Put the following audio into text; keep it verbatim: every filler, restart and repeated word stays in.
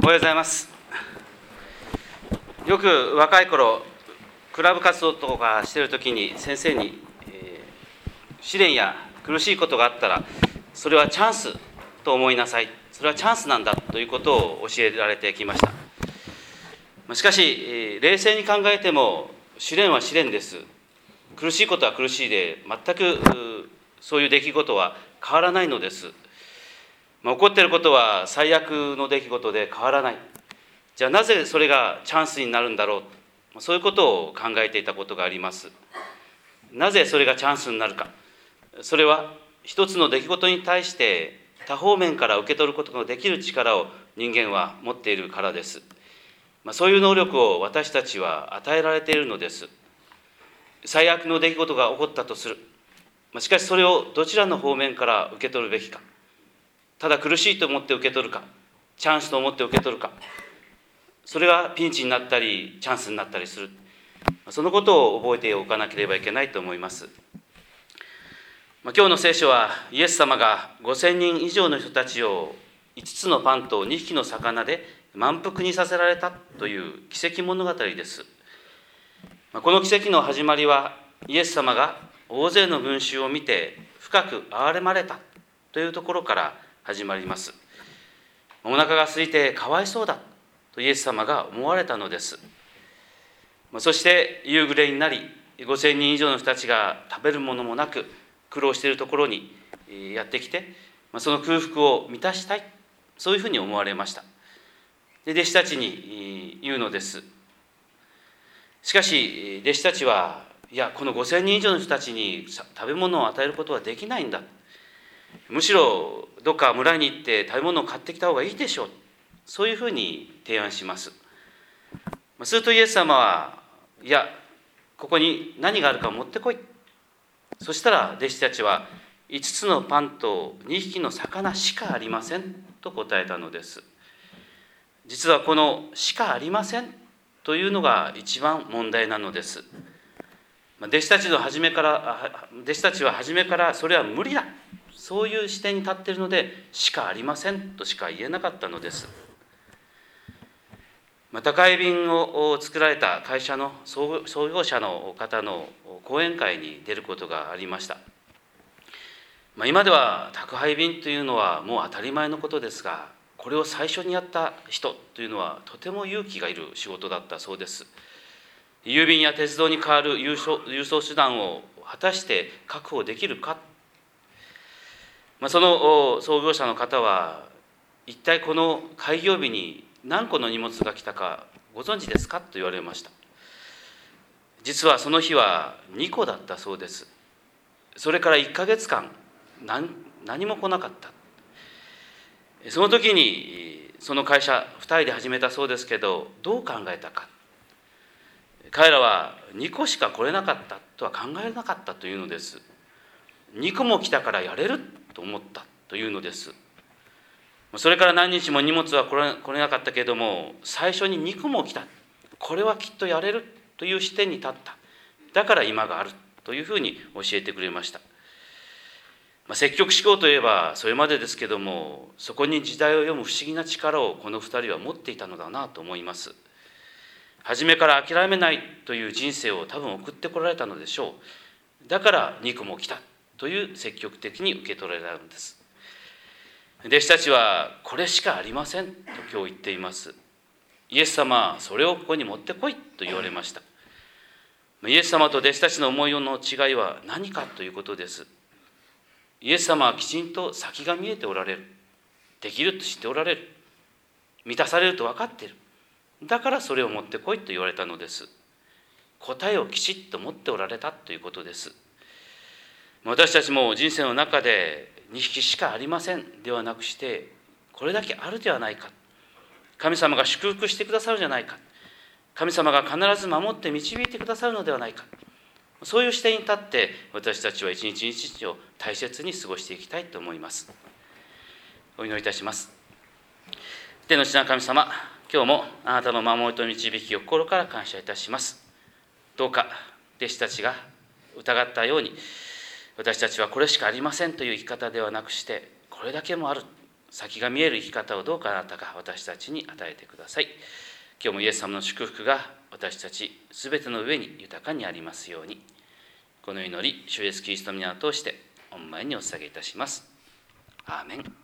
おはようございます。よく若い頃クラブ活動とかしているときに先生に、えー、試練や苦しいことがあったらそれはチャンスと思いなさい、それはチャンスなんだということを教えられてきました。しかし冷静に考えても試練は試練です。苦しいことは苦しいで全くそういう出来事は変わらないのです。まあ、起こっていることは最悪の出来事で変わらない。じゃあなぜそれがチャンスになるんだろう、そういうことを考えていたことがあります。なぜそれがチャンスになるか。それは一つの出来事に対して多方面から受け取ることができる力を人間は持っているからです。まあ、そういう能力を私たちは与えられているのです。最悪の出来事が起こったとする。しかしそれをどちらの方面から受け取るべきか。ただ苦しいと思って受け取るか、チャンスと思って受け取るか、それがピンチになったりチャンスになったりする。そのことを覚えておかなければいけないと思います。今日の聖書はイエス様がごせんにん以上の人たちをいつつのパンとにひきの魚で満腹にさせられたという奇跡物語です。この奇跡の始まりはイエス様が大勢の群衆を見て深く憐れまれたというところから始まります。お腹が空いてかわいそうだとイエス様が思われたのです。そして夕暮れになりごせんにん以上の人たちが食べるものもなく苦労しているところにやってきて、その空腹を満たしたい、そういうふうに思われました。で弟子たちに言うのです。しかし弟子たちはいやこのごせんにん以上の人たちに食べ物を与えることはできないんだ、むしろどっか村に行って食べ物を買ってきた方がいいでしょう、そういうふうに提案します。するとイエス様はいやここに何があるか持ってこい。そしたら弟子たちはいつつのパンとにひきの魚しかありませんと答えたのです。実はこのしかありませんというのが一番問題なのです。弟子たちの初めから弟子たちは初めからそれは無理だ、そういう視点に立っているのでしかありませんとしか言えなかったのです。宅配便を作られた会社の創業者の方の講演会に出ることがありました。今では宅配便というのはもう当たり前のことですが、これを最初にやった人というのはとても勇気がいる仕事だったそうです。郵便や鉄道に代わる輸送、輸送手段を果たして確保できるか。その創業者の方は一体この開業日に何個の荷物が来たかご存知ですかと言われました。実はその日はにこだったそうです。それからいっかげつかん 何, 何も来なかった。その時にその会社ふたりで始めたそうですけど、どう考えたか。彼らはにこしか来れなかったとは考えなかったというのです。にこも来たからやれると思ったというのです。それから何日も荷物は来れ、来れなかったけれども、最初ににこも来た、これはきっとやれるという視点に立った、だから今があるというふうに教えてくれました。まあ、積極思考といえばそれまでですけども、そこに時代を読む不思議な力をこのふたりは持っていたのだなと思います。初めから諦めないという人生を多分送ってこられたのでしょう。だからにこも来たという積極的に受け取られたのです。弟子たちはこれしかありませんと今日言っています。イエス様はそれをここに持ってこいと言われました。イエス様と弟子たちの思いの違いは何かということです。イエス様はきちんと先が見えておられる。できると知っておられる。満たされると分かっている。だからそれを持ってこいと言われたのです。答えをきちっと持っておられたということです。私たちも人生の中でにひきしかありませんではなくして、これだけあるではないか。神様が祝福してくださるじゃないか。神様が必ず守って導いてくださるのではないか。そういう視点に立って私たちは一日一日を大切に過ごしていきたいと思います。お祈りいたします。天の父なる神様、今日もあなたの守りと導きを心から感謝いたします。どうか弟子たちが疑ったように、私たちはこれしかありませんという生き方ではなくして、これだけもある、 先が見える生き方をどうかあなたが私たちに与えてください。今日もイエス様の祝福が私たちすべての上に豊かにありますように。この祈り、主イエスキリストの皆を通して御前にお捧げいたします。アーメン。